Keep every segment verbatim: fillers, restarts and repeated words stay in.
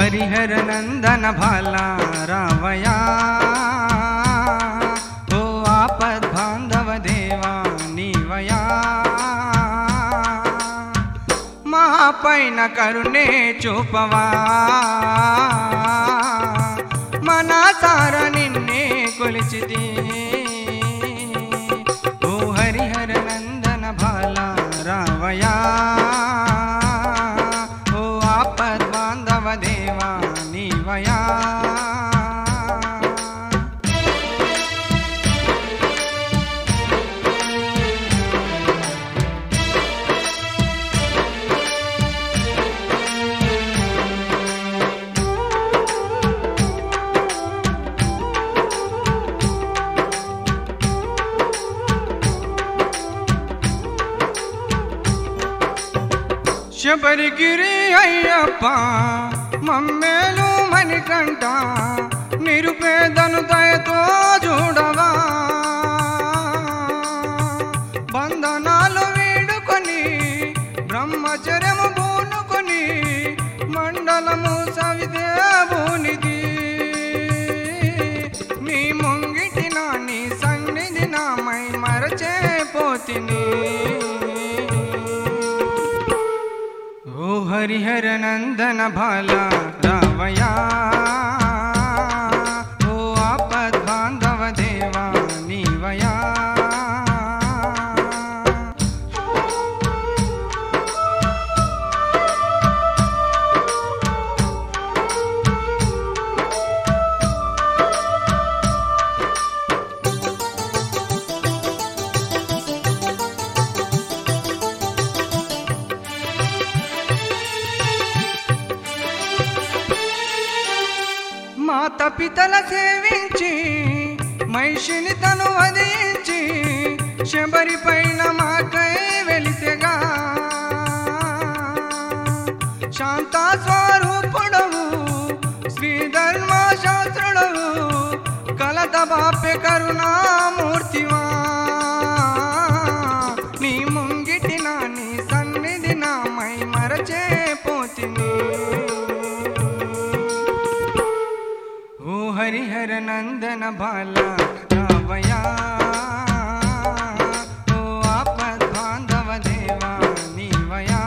हरिहर नंदन भाला रावया ओ आपद बांधव देवा नीवया महापैन करुणे चूपवा मनसारा निन्ने कोलिचिति ओ हरिहर नंदन भाला रावया ओ आपद बांधव देवा नीवया శబరిగిరి అయ్యప్ప మమ్మేలు మణికంఠ నిరుపేదను దయతో చూడవా బంధనాలు వీడుకొని బ్రహ్మచర్యము పూనుకొని మండలము సవిదేవునిది నీ ముంగిటి నాని సన్నిధి నామై మరచే పోతిని हरिहर नंदन भाला रावया ओ आपद बांधव देवा नीवया మాత పితల సేవించి మహిషిని తను వధించి శబరి పైన మాకై వెలిసెగా శాంతా స్వరూపుడవు శ్రీ ధర్మ శాస్త్రుడవు కలత బాప్య కరుణామూర్తివా నీ ముంగిటి నాని సన్నిధి నామై మరచే పోతిని हरिहर नंदन भाला रावया ओ आपद बांधव देवा नीवया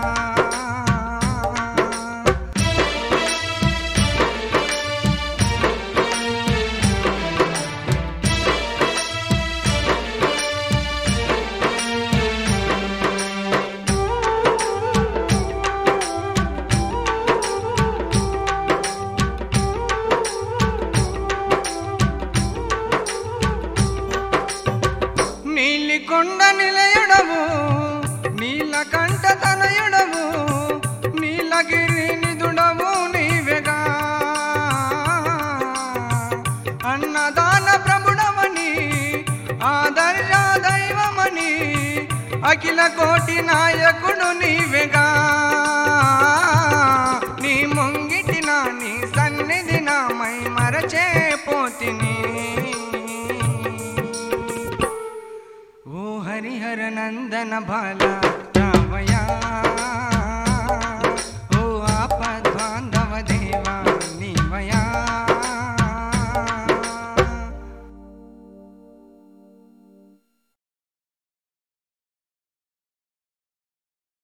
నీలికొండ నిలయుడవు నీలకంఠ తనయుడవు నీలగిరి నిధుడవు నీవెగా అన్నదాన ప్రభుడవని ఆదర్శ దైవమని అఖిల కోటి నాయకుడు నీవెగా నీ ముంగిటి నాని సన్నిధి నామై మరచే పోతిని हरिहर नंदन भाला रावया।